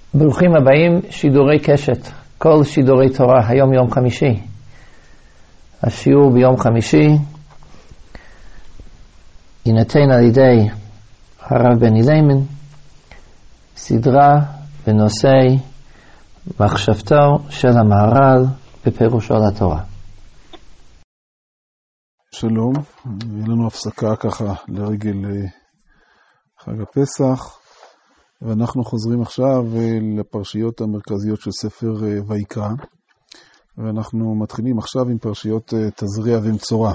ברוכים הבאים, שידורי קשת, כל שידורי תורה, היום יום חמישי. השיעור ביום חמישי יינתן על ידי הרב בני ליימן, סדרה בנושא מחשבתו של המהר"ל בפירושו לתורה. שלום, יהיה לנו הפסקה ככה לרגל חג הפסח, ואנחנו חוזרים עכשיו לפרשיות המרכזיות של ספר ויקרא, ואנחנו מתחילים עכשיו עם פרשיות תזריע ומצורע.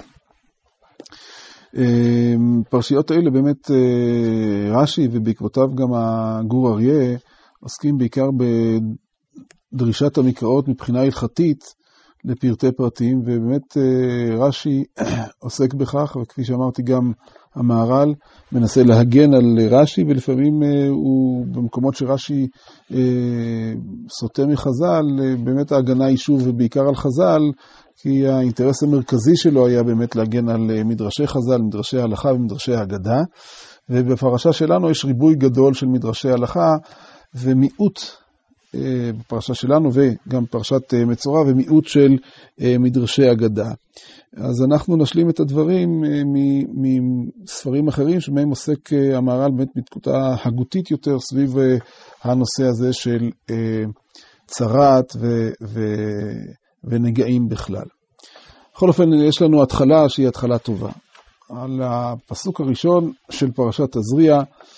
פרשיות האלה באמת רש"י ובעקבותיו גם הגור אריה עוסקים בעיקר בדרישת המקראות מבחינה הלכתית לפרטי פרטים, ובאמת רש"י עוסק בכך, וכפי שאמרתי גם המהר"ל מנסה להגן על רש"י, ולפעמים הוא במקומות שרש"י סוטה מחז"ל, באמת ההגנה היא שוב ובעיקר על חז"ל, כי האינטרס המרכזי שלו היה באמת להגן על מדרשי חז"ל, מדרשי ההלכה ומדרשי ההגדה, ובפרשה שלנו יש ריבוי גדול של מדרשי הלכה ומיעוט בפרשה שלנו וגם פרשת מצורע ומיעוט של מדרשי אגדה. אז אנחנו נשלים את הדברים מספרים אחרים שבהם עוסק המהר"ל באמת בתקופה הגותית יותר סביב הנושא הזה של צרת ונגעים בכלל. בכל אופן יש לנו התחלה שהיא התחלה טובה. על הפסוק הראשון של פרשת תזריע,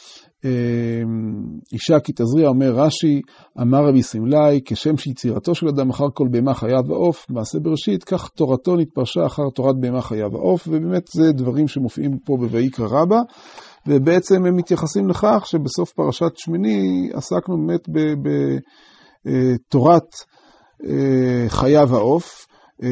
אישה כי תזריע, אומר רש"י, אמר רבי סמלי, כשם שיצירתו של אדם אחר כל בהמה חיה ועוף, מעשה בראשית, כך תורתו נתפרשה אחר תורת בהמה חיה ועוף, ובאמת זה דברים שמופיעים פה בויקרא רבה, ובעצם הם מתייחסים לכך שבסוף פרשת שמיני עסקנו באמת בתורת חיה ועוף,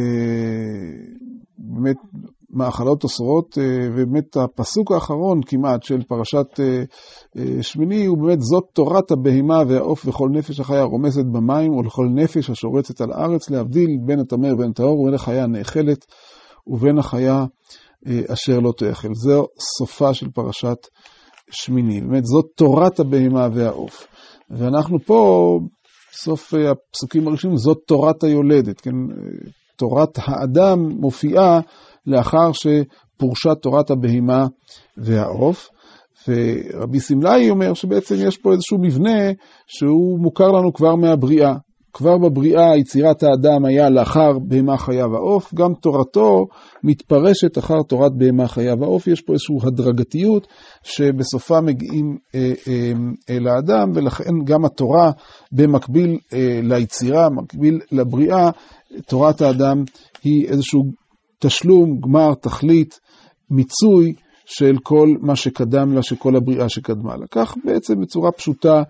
באמת מאכלות אסורות, ובאמת הפסוק האחרון כמעט של פרשת שמיני הוא באמת זאת תורת הבהמה והעוף וכל נפש החיה רומסת במים ולכל נפש השורצת על הארץ, להבדיל בין הטמא ובין הטהור ובין החיה הנאכלת ובין החיה אשר לא תאכל. זו סופה של פרשת שמיני, באמת זאת תורת הבהמה והעוף. ואנחנו פה סוף הפסוקים הראשונים זאת תורת היולדת, כן? תורת האדם מופיעה לאחר שפורשה תורת הבהמה והעוף, ורבי סמלי אומר שבעצם יש פה איזשהו מבנה שהוא מוכר לנו כבר מהבריאה. כבר בבריאה יצירת האדם היה לאחר בהמה חיה ועוף, גם תורתו מתפרשת אחר תורת בהמה חיה ועוף. יש פה איזושהי הדרגתיות שבסופה מגיעים אל האדם, ולכן גם התורה במקביל ליצירה, מקביל לבריאה, תורת האדם היא איזשהו תשלום, גמר, תכלית, מיצוי של כל מה שקדם לה, שכל הבריאה שקדמה לה. כך בעצם בצורה פשוטה,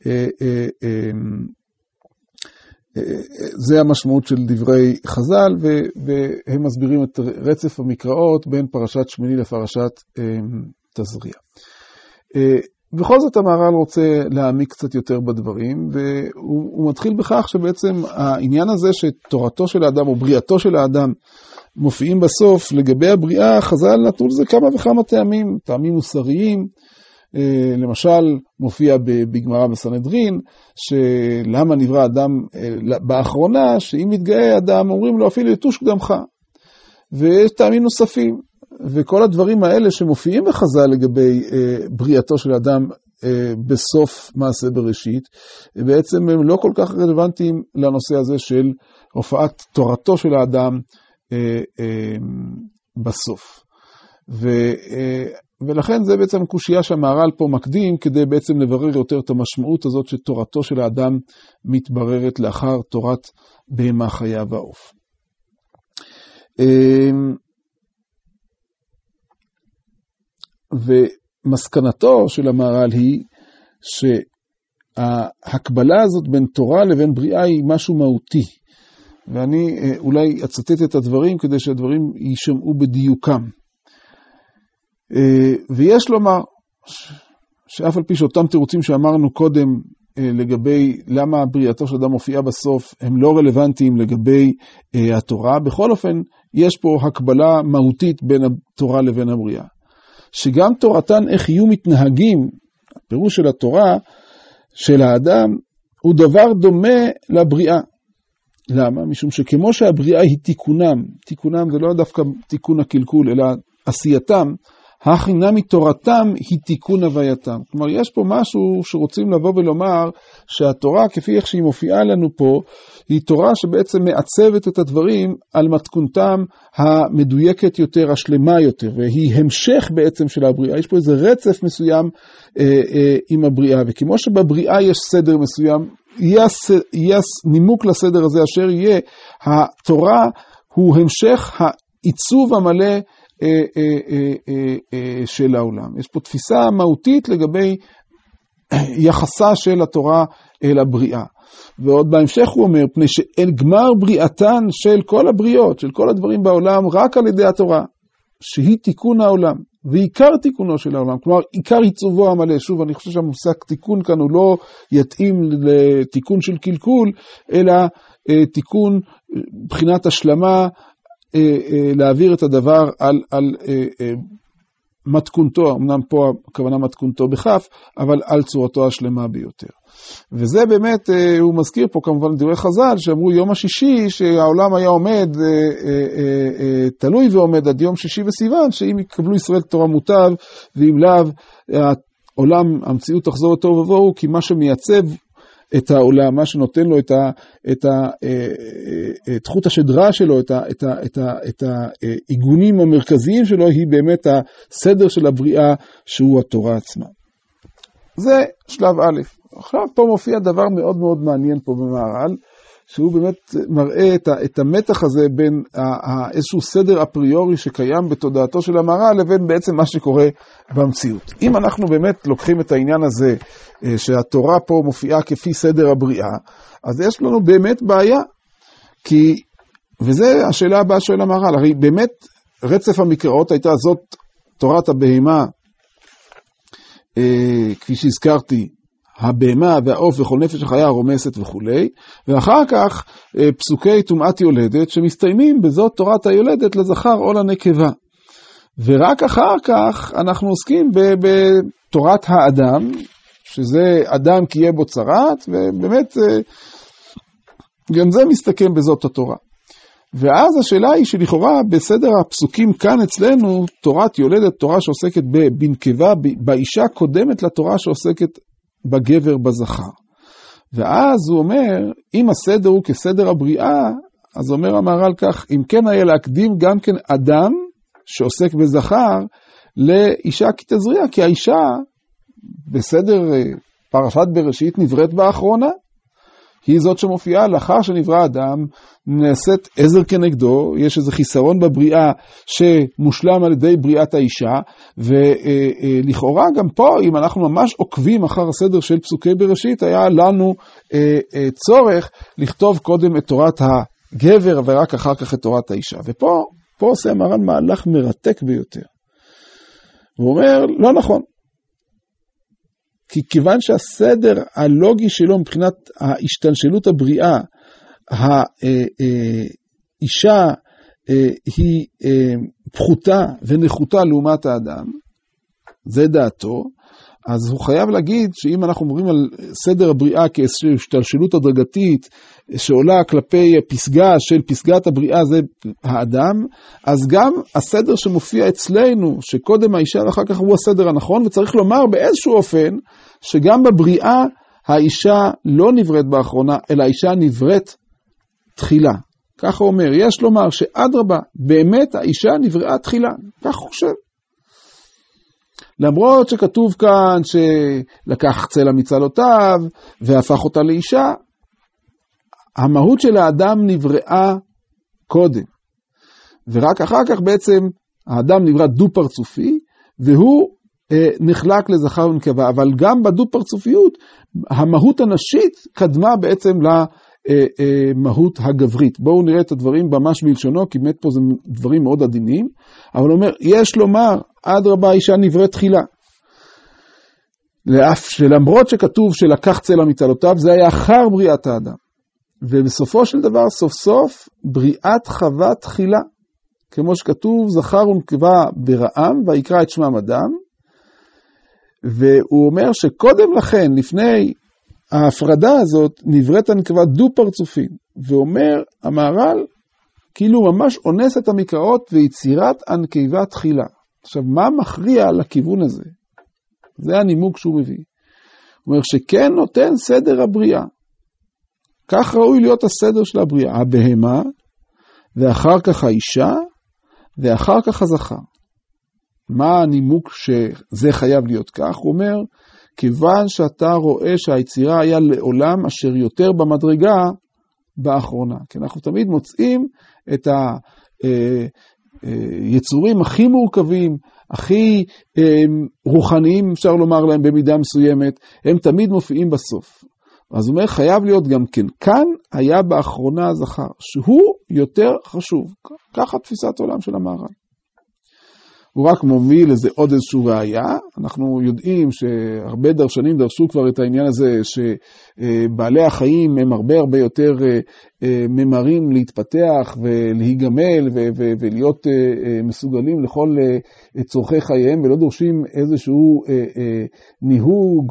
זה המשמעות של דברי חז"ל, והם מסבירים את רצף המקראות בין פרשת שמיני לפרשת תזריע. בכל זאת המהר"ל רוצה להעמיק קצת יותר בדברים, והוא מתחיל בכך שבעצם העניין הזה שתורתו של האדם או בריאתו של האדם מופיעים בסוף, לגבי הבריאה חז"ל נתנו לזה כמה וכמה טעמים, טעמים מוסריים. למשל מופיע בגמרא בסנהדרין שלמה נברא אדם באחרונה, שאם מתגאה אדם אומרים לו אפילו יתוש קדמך, ויש טעמים נוספים, וכל הדברים האלה שמופיעים בחז"ל לגבי בריאתו של אדם בסוף מעשה בראשית, בעצם הם לא כל כך רלוונטיים לנושא הזה של הופעת תורתו של האדם בסוף. ולכן זה בעצם קושייה שהמהר"ל פה מקדים, כדי בעצם לברר יותר את המשמעות הזאת שתורתו של האדם מתבררת לאחר תורת בהמה חיה ועוף. ומסקנתו של המהר"ל היא שההקבלה הזאת בין תורה לבין בריאה היא משהו מהותי, ואני אולי אצטט את הדברים כדי שהדברים יישמעו בדיוקם. ויש לומר שאף על פי שאותם תירוצים שאמרנו קודם לגבי למה בריאתו של אדם מופיעה בסוף הם לא רלוונטיים לגבי התורה, בכל אופן יש פה הקבלה מהותית בין התורה לבין הבריאה, שגם תורתן איך יהיו מתנהגים, הפירוש של התורה של האדם הוא דבר דומה לבריאה. למה? משום שכמו שהבריאה היא תיקונם זה לא דווקא תיקון הקלקול, אלא עשייתם, הכי מתורתם היא תיקון הווייתם. כלומר, יש פה משהו שרוצים לבוא ולומר שהתורה, כפי איך שהיא מופיעה לנו פה, היא תורה שבעצם מעצבת את הדברים על מתכונתם המדויקת יותר, השלמה יותר, והיא המשך בעצם של הבריאה. יש פה איזה רצף מסוים עם הבריאה, וכמו שבבריאה יש סדר מסוים, יהיה נימוק לסדר הזה אשר יהיה, התורה הוא המשך העיצוב המלא של העולם. יש פה תפיסה מהותית לגבי יחסה של התורה אל הבריאה. ועוד בהמשך הוא אומר, פני שאין גמר בריאתן של כל הבריות, של כל הדברים בעולם, רק על ידי התורה, שהיא תיקון העולם, ועיקר תיקונו של העולם, כלומר עיקר עיצובו המלא. שוב, אני חושב שהמושג תיקון כאן הוא לא יתאים לתיקון של קלקול, אלא תיקון בחינת השלמה, להעביר את הדבר על מתכונתו, אמנם פה הכוונה מתכונתו בכף, אבל על צורתו השלמה ביותר. וזה באמת, הוא מזכיר פה כמובן דברי חז"ל, שאמרו יום השישי שהעולם היה עומד, תלוי ועומד עד יום שישי בסיוון, שאם יקבלו ישראל תורה מוטב, ואם לאו, העולם, המציאות תחזור לטוב ובוהו, כי מה שמייצב את העולם, מה שנותן לו את חוט השדרה שלו, את העיגונים המרכזיים שלו, היא באמת הסדר של הבריאה, שהוא התורה עצמה. זה שלב א'. עכשיו פה מופיע דבר מאוד מאוד מעניין פה במהר"ל, שהוא באמת מראה את המתח הזה בין איזשהו סדר אפריורי שקיים בתודעתו של המהר"ל, לבין בעצם מה שקורה במציאות. אם אנחנו באמת לוקחים את העניין הזה, שהתורה פה מופיעה כפי סדר הבריאה, אז יש לנו באמת בעיה. וזה השאלה הבאה שואל המהר"ל, הרי באמת רצף המקראות הייתה זאת תורת הבהמה, כפי שהזכרתי, הבהמה והעוף וכל נפש החיה הרומסת וכו', ואחר כך פסוקי טומאת יולדת שמסתיימים בזאת תורת היולדת לזכר או לנקבה. ורק אחר כך אנחנו עוסקים בתורת האדם, שזה אדם כי יהיה בו צרת, ובאמת גם זה מסתכם בזאת התורה. ואז השאלה היא שלכאורה בסדר הפסוקים כאן אצלנו, תורת יולדת, תורה שעוסקת בנקבה, באישה קודמת לתורה שעוסקת בגבר בזכר. ואז הוא אומר, אם הסדר הוא כסדר הבריאה, אז אומר המהר"ל כך, אם כן היה להקדים גם כן אדם שעוסק בזכר לאישה כתזריע, כי האישה בסדר פרשת בראשית נבראת באחרונה. היא זאת שמופיעה לאחר שנברא אדם, נעשית עזר כנגדו, יש איזה חיסרון בבריאה שמושלם על ידי בריאת האישה, ולכאורה גם פה, אם אנחנו ממש עוקבים אחר הסדר של פסוקי בראשית, היה לנו צורך לכתוב קודם את תורת הגבר, ורק אחר כך את תורת האישה. ופה עושה המהר"ל מהלך מרתק ביותר. הוא אומר, לא נכון. כי כיוון שהסדר הלוגי שלו מבחינת ההשתלשלות הבריאה, האישה היא פחותה ונחותה לעומת האדם, זה דעתו, אז הוא חייב להגיד שאם אנחנו אומרים על סדר הבריאה כהשתלשלות הדרגתית שעולה כלפי פסגה של פסגת הבריאה זה האדם, אז גם הסדר שמופיע אצלנו שקודם האישה ואחר כך הוא הסדר הנכון, וצריך לומר באיזשהו אופן שגם בבריאה האישה לא נבראת באחרונה, אלא האישה נבראת תחילה. כך הוא אומר, יש לומר שאדרבה, באמת האישה נבראה תחילה, כך הוא חושב. למרות שכתוב כאן שלקח צלע מצלותיו והפך אותה לאישה, המהות של האדם נבראה קודם. ורק אחר כך בעצם האדם נברא דו פרצופי, והוא נחלק לזכר ונקבה. אבל גם בדו פרצופיות, המהות הנשית קדמה בעצם למהות הגברית. בואו נראה את הדברים ממש בלשונו, כי באמת פה זה דברים מאוד עדינים. אבל הוא אומר, יש לומר, אדרבה האישה נבראת תחילה. למרות שכתוב שלקח צלע מצלותיו, זה היה אחר בריאת האדם. ובסופו של דבר, סוף סוף, בריאת חווה תחילה. כמו שכתוב, זכר ונקבה ברעם, ויקרא את שמם אדם. והוא אומר שקודם לכן, לפני ההפרדה הזאת נבראת הנקבה דו פרצופים, ואומר המהר"ל, כאילו ממש אונס את המקראות ויצירת הנקבה תחילה. עכשיו, מה מכריע לכיוון הזה? זה הנימוק שהוא מביא. הוא אומר שכן נותן סדר הבריאה. כך ראוי להיות הסדר של הבריאה. הבהמה, ואחר כך האישה, ואחר כך הזכר. מה הנימוק שזה חייב להיות כך? הוא אומר, כיוון שאתה רואה שהיצירה היה לעולם אשר יותר במדרגה באחרונה. כי אנחנו תמיד מוצאים את היצורים הכי מורכבים, הכי רוחניים, אפשר לומר להם במידה מסוימת, הם תמיד מופיעים בסוף. אז הוא אומר, חייב להיות גם כן, כאן היה באחרונה הזכר, שהוא יותר חשוב. ככה תפיסת העולם של המהר"ל. הוא רק מוביל לזה עוד איזשהו ראיה. אנחנו יודעים שהרבה דרשנים דרשו כבר את העניין הזה, שבעלי החיים הם הרבה יותר ממרים להתפתח ולהיגמל ולהיות מסוגלים לכל צורכי חייהם, ולא דורשים איזשהו ניהוג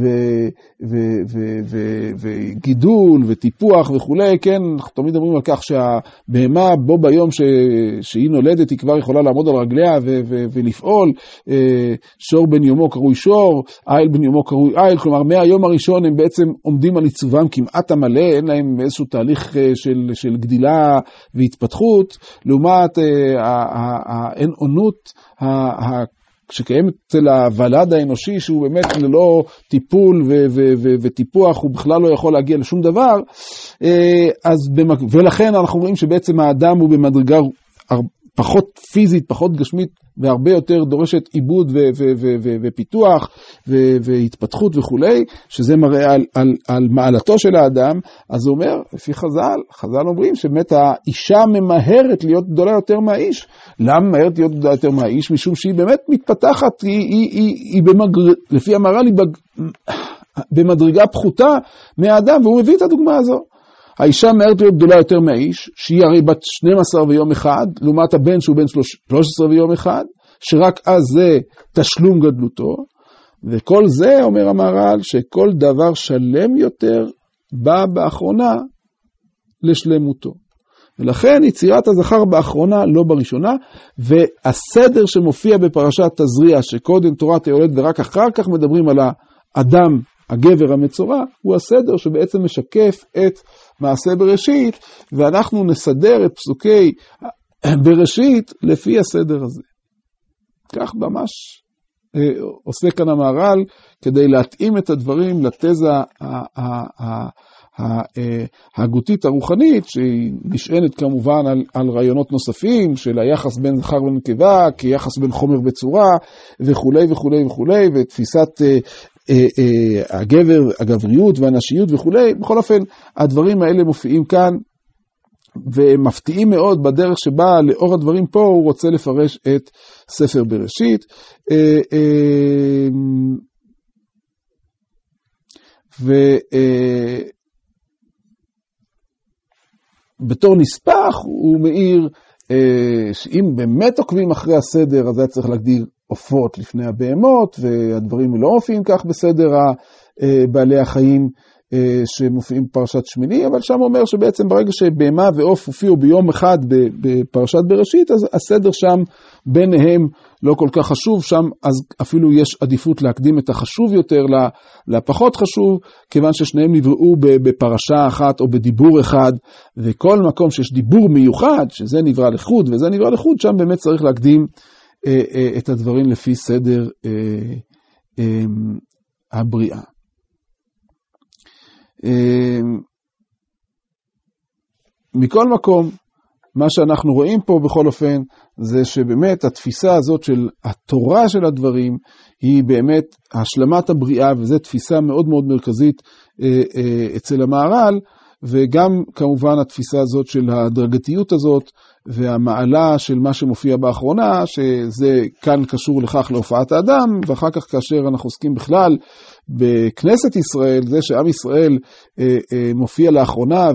וגידול וטיפוח וכו'. כן, אנחנו תמיד אומרים על כך שהבהמה בו ביום שהיא נולדת היא כבר יכולה לעמוד על רגליה ולפעול. שור בן יומו קרוי שור, איל בן יומו קרוי איל, כלומר מהיום הראשון הם בעצם עומדים על עיצובם כמעט המלא, אין להם איזשהו תהליך של גדילה והתפתחות, לעומת האין עונות שקיימת אצל הוולד האנושי, שהוא באמת ללא טיפול וטיפוח, הוא בכלל לא יכול להגיע לשום דבר. ולכן אנחנו רואים שבעצם האדם הוא במדרגה פחות פיזית, פחות גשמית, והרבה יותר דורשת עיבוד ופיתוח והתפתחות וכו', שזה מראה על מעלתו של האדם. אז הוא אומר, לפי חז"ל אומרים שבאמת האישה ממהרת להיות גדולה יותר מהאיש. למה ממהרת להיות גדולה יותר מהאיש? משום שהיא באמת מתפתחת, לפי המהר"ל היא במדרגה פחותה מהאדם, והוא מביא את הדוגמה הזו. האישה מהרת להיות גדולה יותר מהאיש, שהיא הרי בת 12 ויום אחד, לעומת הבן שהוא בן 13 ויום אחד, שרק אז זה תשלום גדלותו, וכל זה, אומר המהר"ל, שכל דבר שלם יותר בא באחרונה לשלמותו. ולכן יצירת הזכר באחרונה, לא בראשונה, והסדר שמופיע בפרשת תזריע, שקודם תורת היולד ורק אחר כך מדברים על האדם, הגבר המצורע, הוא הסדר שבעצם משקף את מעשה בראשית, ואנחנו נסדר את פסוקי בראשית לפי הסדר הזה. כך ממש עושה כאן המהר"ל, כדי להתאים את הדברים לתזה ההגותית הרוחנית, שהיא נשענת כמובן על רעיונות נוספים, של היחס בין זכר ונקבה, כיחס בין חומר בצורה, וכו' וכו' וכו', ותפיסת הגבריות והנשיות וכו'. בכל אופן, הדברים האלה מופיעים כאן, ומפתיעים מאוד בדרך שבה לאור הדברים פה הוא רוצה לפרש את ספר בראשית. ובתור נספח הוא מאיר שאם באמת עוקבים אחרי הסדר, אז היה צריך להגדיר עופות לפני הבהמות, והדברים לא מופיעים כך בסדר בעלי החיים שמופיעים בפרשת שמיני, אבל שם אומר שבעצם ברגע שבהמה ועוף הופיעו ביום אחד בפרשת בראשית, אז הסדר שם ביניהם לא כל כך חשוב, שם אז אפילו יש עדיפות להקדים את החשוב יותר לפחות חשוב, כיוון ששניהם נבראו בפרשה אחת או בדיבור אחד, וכל מקום שיש דיבור מיוחד, שזה נברא לחוד וזה נברא לחוד, שם באמת צריך להקדים את הדברים לפי סדר הבריאה. מכל מקום, מה שאנחנו רואים פה בכל אופן, זה שבאמת התפיסה הזאת של התורה של הדברים, היא באמת השלמת הבריאה, וזו תפיסה מאוד מאוד מרכזית אצל המהר"ל, וגם כמובן התפיסה הזאת של הדרגתיות הזאת, והמעלה של מה שמופיע באחרונה, שזה כאן קשור לכך להופעת האדם, ואחר כך כאשר אנחנו עוסקים בכלל בכנסת ישראל, זה שעם ישראל מופיע לאחרונה,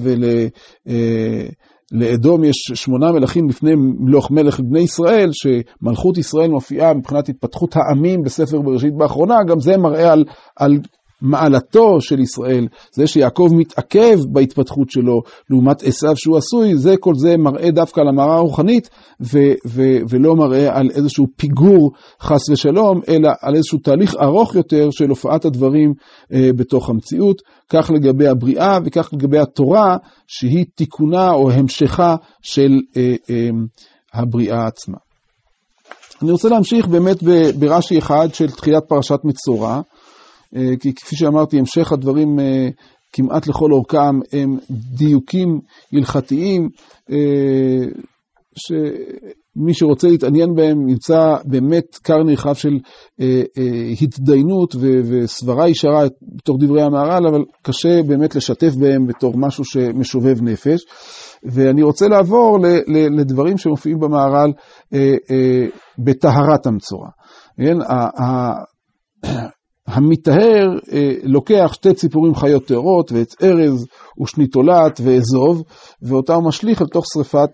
ולאדום יש 8 מלכים לפני מלוך מלך בני ישראל, שמלכות ישראל מופיעה מבחינת התפתחות העמים בספר בראשית באחרונה, גם זה מראה על מעלתו של ישראל, זה שיעקב מתעכב בהתפתחות שלו, לעומת עשיו שהוא עשוי, כל זה מראה דווקא על המראה הרוחנית, ולא מראה על איזשהו פיגור חס ושלום, אלא על איזשהו תהליך ארוך יותר של הופעת הדברים בתוך המציאות, כך לגבי הבריאה וכך לגבי התורה, שהיא תיקונה או המשכה של הבריאה עצמה. אני רוצה להמשיך באמת ברש"י אחד של תחילת פרשת מצורע, כי כפי שאמרתי, המשך הדברים כמעט לכל אורכם הם דיוקים הלכתיים, שמי שרוצה להתעניין בהם ימצא באמת קר נרחב של התדיינות וסברה ישרה בתוך דברי המהר"ל, אבל קשה באמת לשתף בהם בתור משהו שמשובב נפש. ואני רוצה לעבור לדברים שמופיעים במהר"ל בטהרת המצורע. המטהר לוקח שתי ציפורים חיות טהורות, ואת ארז ושני תולעת ואזוב, ואותה הוא משליך אל תוך שריפת,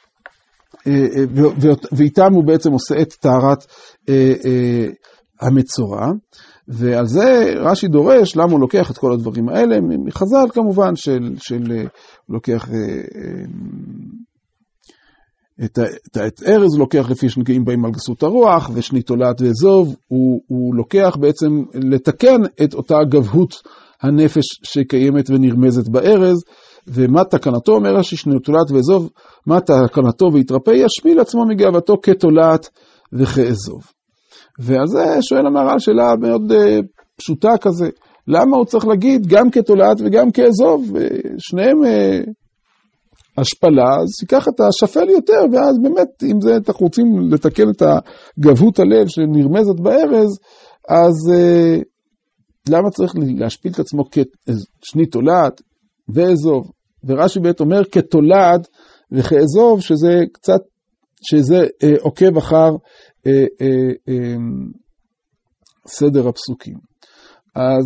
ואיתם הוא בעצם עושה את טהרת המצורע. ועל זה רש"י דורש, למה הוא לוקח את כל הדברים האלה? מחז"ל כמובן, הוא לוקח את ארז, הוא לוקח לפי שנגעים בהם על גסות הרוח, ושני תולעת ואזוב, הוא לוקח בעצם לתקן את אותה גבהות הנפש שקיימת ונרמזת בארז, ומה תקנתו, אומר רש"י, שני תולעת ואזוב, מה תקנתו ויתרפא, ישמיל עצמו מגאוותו כתולעת וכאזוב. ועל זה שואל המהר"ל שאלה מאוד פשוטה כזה, למה הוא צריך להגיד גם כתולעת וגם כאזוב? שניהם השפלה, אז ייקח את השפל יותר, ואז באמת, אם זה אנחנו רוצים לתקן את גבהות הלב שנרמזת בארז, אז למה צריך להשפיל את עצמו כשני תולעת ואזוב? ורש"י בית אומר כתולעת וכאזוב, שזה עוקב אחר סדר הפסוקים. אז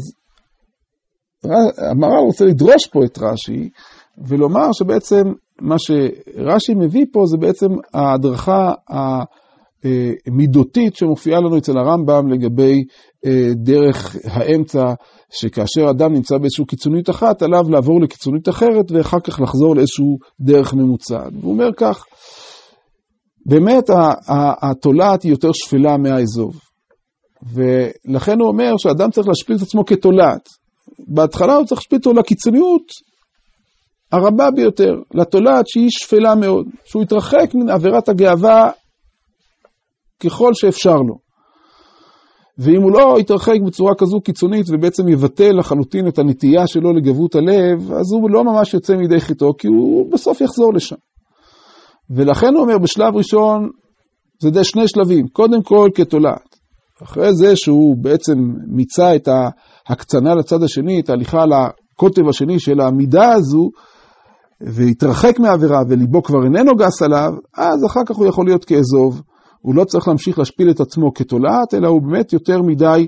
המהר"ל רוצה לדרוש פה את רש"י, ולומר שבעצם מה שרש"י מביא פה זה בעצם ההדרכה המידותית שמופיעה לנו אצל הרמב"ם לגבי דרך האמצע, שכאשר אדם נמצא באיזושהי קיצוניות אחת, עליו לעבור לקיצוניות אחרת ואחר כך לחזור לאיזשהו דרך ממוצעת. והוא אומר כך, באמת התולעת היא יותר שפלה מהאזוב, ולכן הוא אומר שאדם צריך להשפיל את עצמו כתולעת. בהתחלה הוא צריך להשפיל אותו לקיצוניות הרבה ביותר, לתולעת שהיא שפלה מאוד, שהוא יתרחק מן עבירת הגאווה ככל שאפשר לו. ואם הוא לא יתרחק בצורה כזו קיצונית ובעצם יבטל לחלוטין את הנטייה שלו לגבות הלב, אז הוא לא ממש יוצא מידי חיתו, כי הוא בסוף יחזור לשם. ולכן הוא אומר בשלב ראשון, זה די שני שלבים, קודם כל כתולעת. אחרי זה שהוא בעצם מיצה את ההקצנה לצד השני, את ההליכה לקוטב השני של המידה הזו, והתרחק מהעבירה וליבו כבר איננו גס עליו, אז אחר כך הוא יכול להיות כאזוב, הוא לא צריך להמשיך להשפיל את עצמו כתולעת, אלא הוא באמת יותר מדי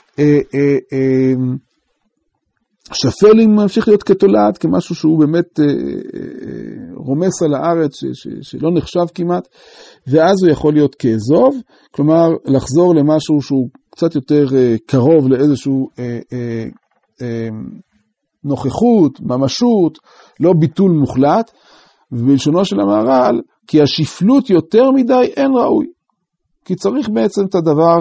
שפל אם ממשיך להיות כתולעת, כמשהו שהוא באמת רומס על הארץ, שלא נחשב כמעט, ואז הוא יכול להיות כאזוב, כלומר לחזור למשהו שהוא קצת יותר קרוב לאיזשהו נוכחות, ממשות, לא ביטול מוחלט, ובלשונו של המהר"ל, כי השפלות יותר מדי אין ראוי, כי צריך בעצם את הדבר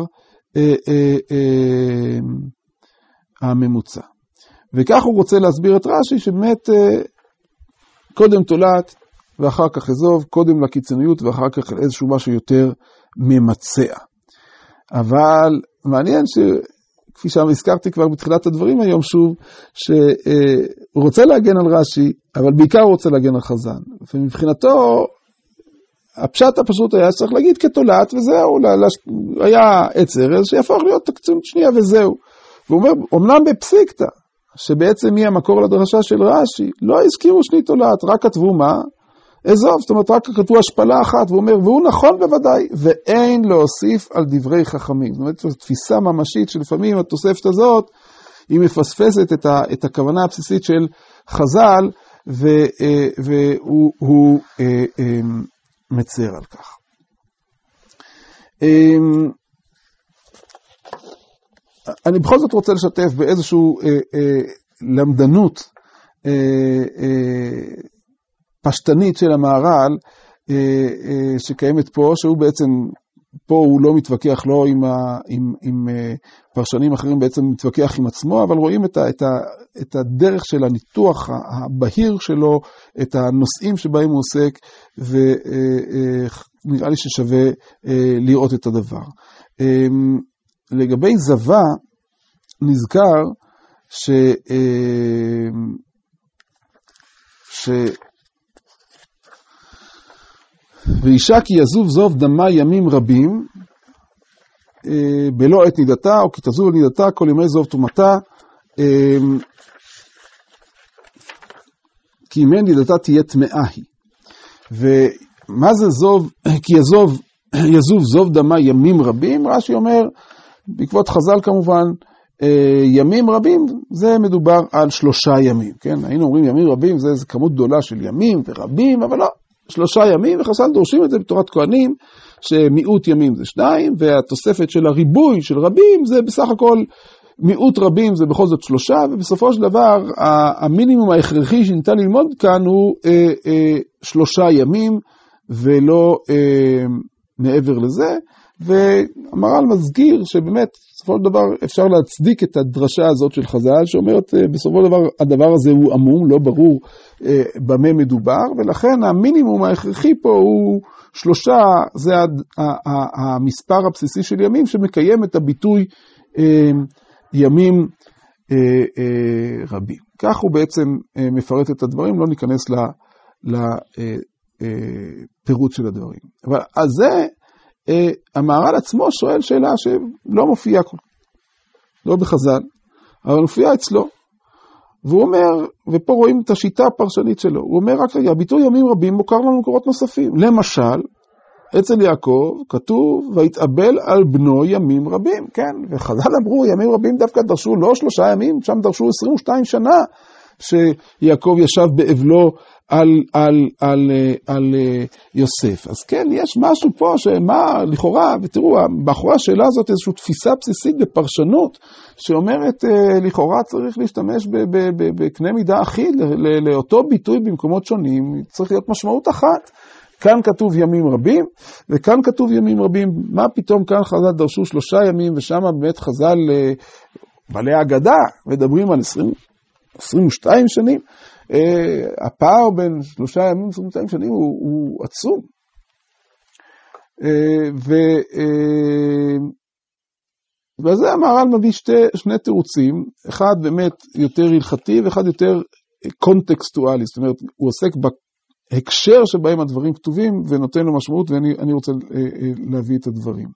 הממוצע. וכך הוא רוצה להסביר את רש"י, שבאמת קודם תולעת ואחר כך אזוב, קודם לקיצוניות ואחר כך איזשהו משהו יותר ממצע. אבל מעניין כפי שהזכרתי כבר בתחילת הדברים היום שוב, שהוא רוצה להגן על רש"י, אבל בעיקר הוא רוצה להגן על חזן. ומבחינתו, הפשט הפשוט היה שצריך להגיד כתולעת וזהו, היה עץ ארז שיהפוך להיות תקצונית שנייה וזהו. והוא אומר, אומנם בפסיקתא, שבעצם היא המקור לדרשה של רש"י, לא הזכירו שני תולעת, רק כתבו מה? אזוב, זאת אומרת, רק כתבו השפלה אחת, והוא אומר, והוא נכון בוודאי, ואין להוסיף על דברי חכמים. זאת אומרת, זו תפיסה ממשית שלפעמים התוספת הזאת, היא מפספסת את הכוונה הבסיסית של חז"ל, והוא מצר על כך. אני בכל זאת רוצה לשתף באיזשהו למדנות פשטנית של המהר"ל שקיימת פה, שהוא בעצם, פה הוא לא מתווכח לא עם פרשנים אחרים, בעצם מתווכח עם עצמו, אבל רואים את הדרך של הניתוח הבהיר שלו, את הנושאים שבהם הוא עוסק, ונראה לי ששווה לראות את הדבר. לגבי זווה, נזכר ואישה כי יזוב זוב דמה ימים רבים, בלא עת נידתה, או כי תזוב נידתה, כל ימי זוב תומתה, כי ימי נידתה תהיה טמאה היא. ומה זה זוב, כי יזוב זוב דמה ימים רבים, רש"י אומר, בעקבות חז"ל כמובן, ימים רבים, זה מדובר על 3 ימים, כן? היינו אומרים ימים רבים, זה כמות גדולה של ימים ורבים, אבל לא, 3 ימים, וחז"ל דורשים את זה בתורת כהנים, שמיעוט ימים זה 2, והתוספת של הריבוי של רבים, זה בסך הכל, מיעוט רבים זה בכל זאת 3, ובסופו של דבר, המינימום ההכרחי שניתן ללמוד כאן הוא 3 ימים, ולא מעבר לזה, והמהר"ל מזכיר שבאמת, בסופו של דבר אפשר להצדיק את הדרשה הזאת של חז"ל, שאומרת בסופו של דבר הדבר הזה הוא עמום, לא ברור במה מדובר, ולכן המינימום ההכרחי פה הוא 3, זה המספר הבסיסי של ימים, שמקיים את הביטוי ימים רבים. כך הוא בעצם מפרט את הדברים, לא ניכנס לפירוט של הדברים. אבל אז זה, המהר"ל עצמו שואל שאלה שלא מופיעה, לא בחז"ל, אבל מופיעה אצלו. והוא אומר, ופה רואים את השיטה הפרשנית שלו, הוא אומר רק רגע, הביטוי ימים רבים מוכר לנו מקורות נוספים. למשל, אצל יעקב כתוב, והתאבל על בנו ימים רבים, כן? וחז"ל אמרו, ימים רבים דווקא דרשו לא 3 ימים, שם דרשו 22 שנה, שיעקב ישב באבלו על יוסף. אז כן, יש משהו פה שמה לכאורה, ותראו, באחורי השאלה הזאת איזושהי תפיסה בסיסית בפרשנות, שאומרת לכאורה צריך להשתמש בקנה מידה אחיד, לאותו ביטוי במקומות שונים, צריך להיות משמעות אחת. כאן כתוב ימים רבים, וכאן כתוב ימים רבים. מה פתאום כאן חז"ל דרשו 3 ימים, ושם באמת חז"ל בעלי האגדה, מדברים על 22 שנים. הפער בין 3 ימים ו22 שנים הוא עצום. וזה המהר"ל מביא שני תירוצים, אחד באמת יותר הלכתי, ואחד יותר קונטקסטואלי, זאת אומרת, הוא עוסק בהקשר שבהם הדברים כתובים, ונותן לו משמעות, ואני רוצה להביא את הדברים.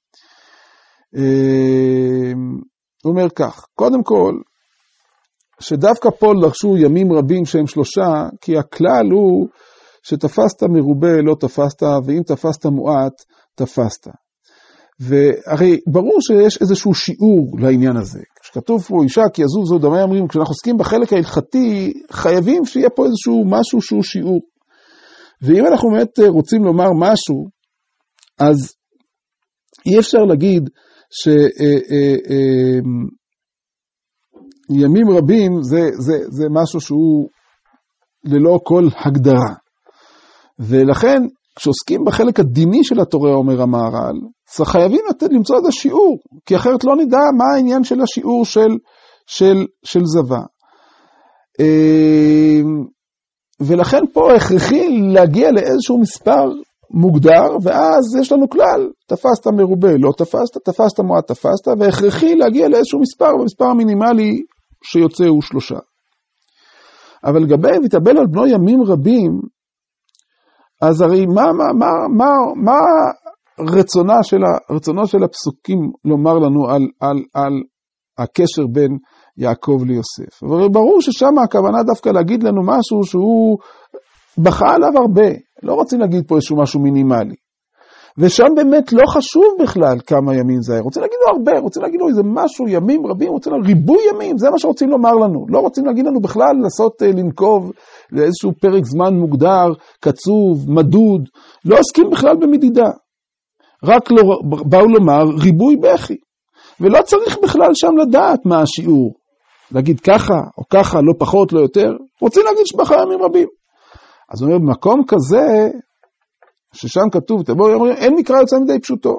הוא אומר כך, קודם כל, שדווקא פה דרשו ימים רבים שהם 3, כי הכלל הוא שתפסת מרובה לא תפסת, ואם תפסת מועט, תפסת. והרי ברור שיש איזשהו שיעור לעניין הזה. כשכתוב פה אישה כי יזוב זו דמה ימים, כשאנחנו עוסקים בחלק ההלכתי, חייבים שיהיה פה איזשהו משהו שהוא שיעור. ואם אנחנו באמת רוצים לומר משהו, אז אי אפשר להגיד ימים רבים זה משהו שהוא ללא כל הגדרה. ולכן, כשעוסקים בחלק הדיני של התורה, אומר המהר"ל, חייבים למצוא את השיעור, כי אחרת לא נדע מה העניין של השיעור של זווה. ולכן פה הכרחי להגיע לאיזשהו מספר מוגדר, ואז יש לנו כלל, תפסת מרובה, לא תפסת, תפסת מועט, תפסת, והכרחי להגיע לאיזשהו מספר, במספר המינימלי שיוצא הוא 3. אבל לגבי והתאבל על בנו ימים רבים, אז הרי מה רצונו של הפסוקים לומר לנו על הקשר בין יעקב ליוסף? אבל ברור ששם הכוונה דווקא להגיד לנו משהו שהוא בכה עליו הרבה, לא רוצים להגיד פה איזשהו משהו מינימלי. ושם באמת לא חשוב בכלל כמה ימים זה היה, רוצים להגיד לו הרבה, רוצים להגיד לו איזה משהו, ימים רבים, רוצים להגיד ריבוי ימים, זה מה שרוצים לומר לנו, לא רוצים להגיד לנו בכלל לעשות לנקוב לאיזשהו פרק זמן מוגדר, קצוב, מדוד, לא עוסקים בכלל במדידה, רק באו לומר ריבוי בכי. ולא צריך בכלל שם לדעת מה השיעור. להגיד ככה או ככה, לא פחות, לא יותר. רוצים להגיד שבחה ימים רבים. אז הוא אומר, במקום כזה, ששם כתוב, אין מקרא יוצא מדי פשוטו.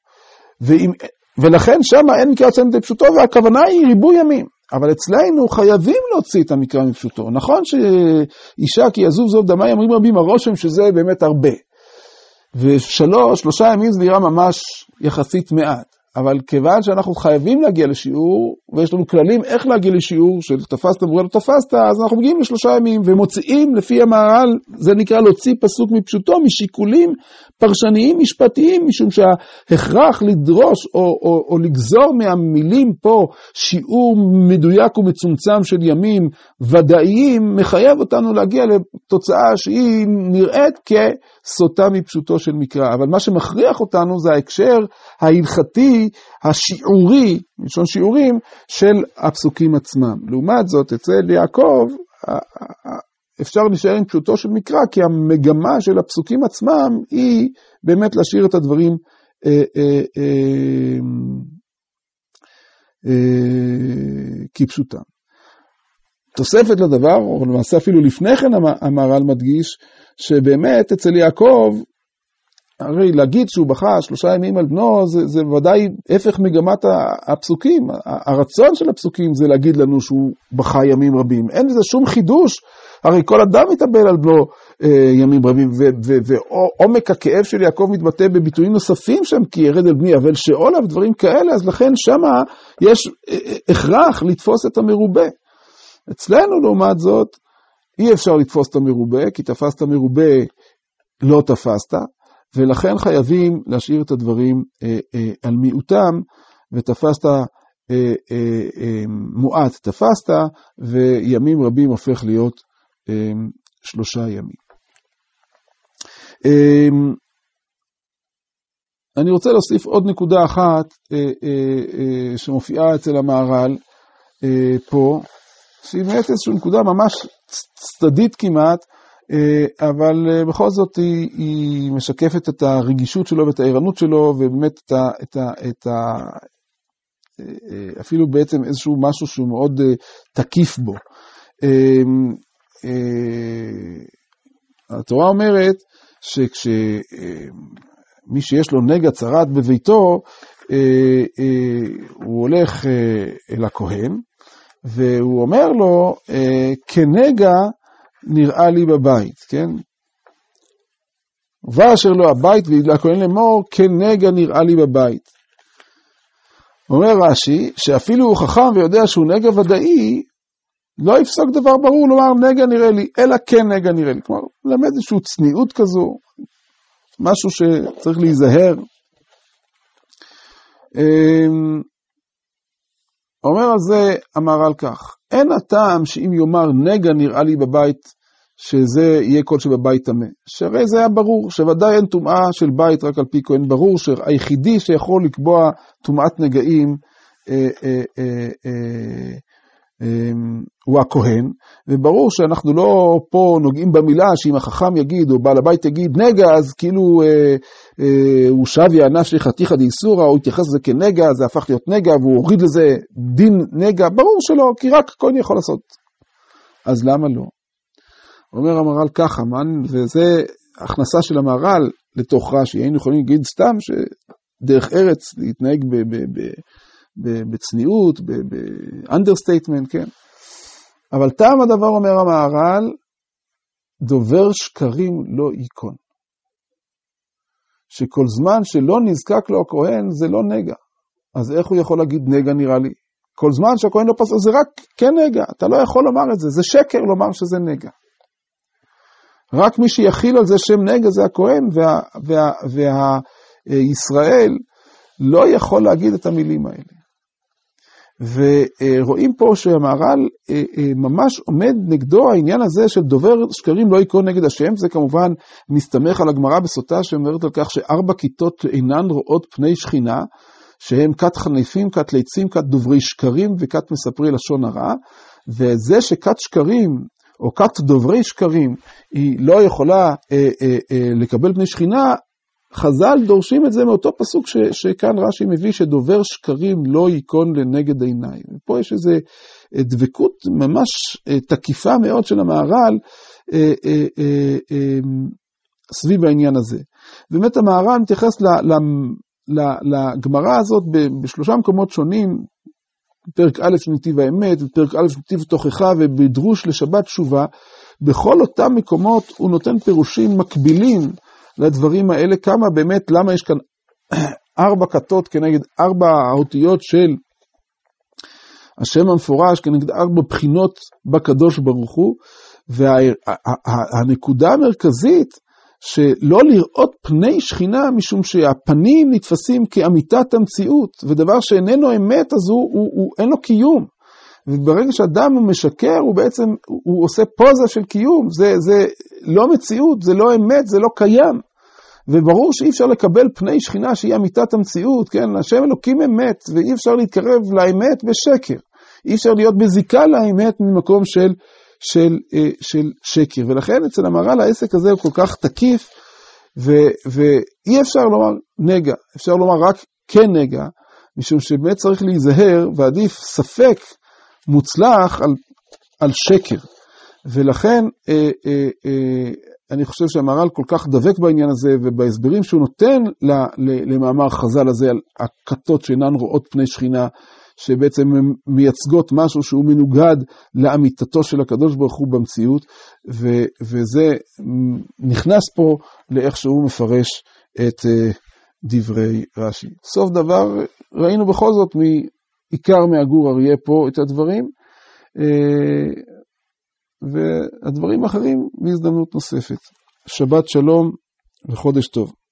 ולכן שם אין מקרא יוצא מדי פשוטו, והכוונה היא ריבוי ימים. אבל אצלנו חייבים להוציא את המקרא מפשוטו. נכון שאישה כי יזוב זוב דמה ימים רבים, הרושם שזה באמת הרבה. ושלושה ימים זה נראה ממש יחסית מעט. אבל כיוון שאנחנו חייבים להגיע לשיעור, ויש לנו כללים איך להגיע לשיעור, של תפסת ובורא לא תפסת, אז אנחנו מגיעים ל3 ימים, ומוציאים לפי המהר"ל, זה נקרא להוציא פסוק מפשוטו, משיקולים פרשניים משפטיים, משום שההכרח לדרוש או לגזור מהמילים פה, שיעור מדויק ומצומצם של ימים ודאיים, מחייב אותנו להגיע לתוצאה שהיא נראית כסוטה מפשוטו של מקרא. אבל מה שמכריח אותנו זה ההקשר ההלכתי, השיעורי, מלשון שיעורים, של הפסוקים עצמם. לעומת זאת, אצל יעקב, אפשר להישאר עם פשוטו של מקרא, כי המגמה של הפסוקים עצמם היא באמת להשאיר את הדברים כפשוטם. תוספת לדבר, או למעשה אפילו לפני כן המהר"ל מדגיש, שבאמת אצל יעקב, הרי להגיד שהוא בכה 3 ימים על בנו, זה ודאי הפך מגמת הפסוקים. הרצון של הפסוקים זה להגיד לנו שהוא בכה ימים רבים. אין לזה שום חידוש, הרי כל אדם מתאבל על בנו ימים רבים, ועומק הכאב של יעקב מתבטא בביטויים נוספים שם, כי ירד על בני אבל שאול עליו דברים כאלה, אז לכן שמה יש הכרח לתפוס את המרובה. אצלנו לעומת זאת, אי אפשר לתפוס את המרובה, כי תפסת מרובה לא תפסת, ולכן חייבים להשאיר את הדברים על מיעוטם, ותפסת מועט תפסת, וימים רבים הופך להיות 3 ימים. אני רוצה להוסיף עוד נקודה אחת, שמופיעה אצל המהר"ל פה, שהיא באמת איזושהי נקודה ממש צדדית כמעט, אבל בכל זאת היא משקפת את הרגישות שלו ואת הערנות שלו, ובאמת אפילו בעצם איזשהו משהו שהוא מאוד תקיף בו. התורה אומרת שכשמי שיש לו נגע צרת בביתו, הוא הולך אל הכהן, והוא אומר לו, כנגע נראה לי בבית, כן? ואשר לו הבית, והכהן לאמור, כנגע נראה לי בבית. אומר רש"י, שאפילו הוא חכם ויודע שהוא נגע ודאי, לא יפסוק דבר ברור לומר נגע נראה לי, אלא כן נגע נראה לי. כלומר, למד איזושהי צניעות כזו, משהו שצריך להיזהר. אומר על זה המהר"ל כך, אין הטעם שאם יאמר נגע נראה לי בבית, שזה יהיה כל שבבית טמא. שהרי זה היה ברור, שוודאי אין טומאה של בית רק על פי כהן, ברור שהיחידי שיכול לקבוע טומאת נגעים, הוא הכהן, וברור שאנחנו לא פה נוגעים במילה, שאם החכם יגיד, או בעל הבית יגיד נגע, אז כאילו הוא שב יענש לחתיכא דאיסורא, הוא התייחס לזה כנגע, זה הפך להיות נגע, והוא הוריד לזה דין נגע, ברור שלא, כי רק כהן יכול לעשות. אז למה לא? אומר המהר"ל ככה, וזה הכנסה של המהר"ל לתוך רש"י, היינו יכולים להגיד סתם שדרך ארץ להתנהג בצניעות, באנדרסטייטמנט, כן? אבל טעם הדבר אומר המהר"ל, דובר שקרים לא ייכון. שכל זמן שלא נזקק לו הכהן, זה לא נגע. אז איך הוא יכול להגיד נגע נראה לי? כל זמן שהכהן לא פסק, זה רק כן נגע. אתה לא יכול לומר את זה. זה שקר לומר שזה נגע. רק מי שיחיל על זה שם נגע זה הכהן, והישראל לא יכול להגיד את המילים האלה. ורואים פה שהמהר"ל ממש עומד נגדו העניין הזה של דובר שקרים לא ייכון נגד השם, זה כמובן מסתמך על הגמרא בסוטה שאומרת על כך ש4 כיתות אינן רואות פני שכינה, שהם כת חניפים, כת ליצים, כת דוברי שקרים וכת מספרי לשון הרע, וזה שכת שקרים או כת דוברי שקרים היא לא יכולה לקבל פני שכינה, חז"ל דורשים את זה מאותו פסוק שכאן רש"י מביא, שדובר שקרים לא ייכון לנגד עיניי. ופה יש איזו דבקות ממש תקיפה מאוד של המהר"ל סביב העניין הזה. באמת המהר"ל מתייחס לגמרא הזאת בשלושה מקומות שונים, פרק א' של נתיב האמת, ופרק א' של נתיב תוכחה, ובדרוש לשבת תשובה. בכל אותם מקומות הוא נותן פירושים מקבילים לדברים האלה, כמה באמת, למה יש כאן 4 כתות כנגד 4 האותיות של השם המפורש, כנגד 4 בחינות בקדוש ברוך הוא, והנקודה המרכזית, שלא לראות פני שכינה, משום שהפנים נתפסים כאמיתת המציאות, ודבר שאיננו אמת, אז הוא אין לו קיום. וברגע שאדם הוא משקר, הוא בעצם, הוא עושה פוזה של קיום, זה לא מציאות, זה לא אמת, זה לא קיים. וברור שאי אפשר לקבל פני שכינה שהיא אמיתת המציאות, כן? השם אלוקים אמת, ואי אפשר להתקרב לאמת בשקר. אי אפשר להיות בזיקה לאמת ממקום של שקר. ולכן אצל המהר"ל העסק הזה הוא כל כך תקיף, ואי אפשר לומר נגע, אפשר לומר רק כן נגע, משום שבאמת צריך להיזהר, ועדיף ספק מוצלח על שקר. ולכן אני חושב שהמהר"ל כל כך דבק בעניין הזה, ובהסברים שהוא נותן למאמר חז"ל הזה, על הכתות שאינן רואות פני שכינה, שבעצם מייצגות משהו שהוא מנוגד לאמיתתו של הקדוש ברוך הוא במציאות, וזה נכנס פה לאיך שהוא מפרש את דברי רש"י. סוף דבר, ראינו בכל זאת מעיקר מהגור אריה פה את הדברים, והדברים האחרים בהזדמנות נוספת. שבת שלום וחודש טוב.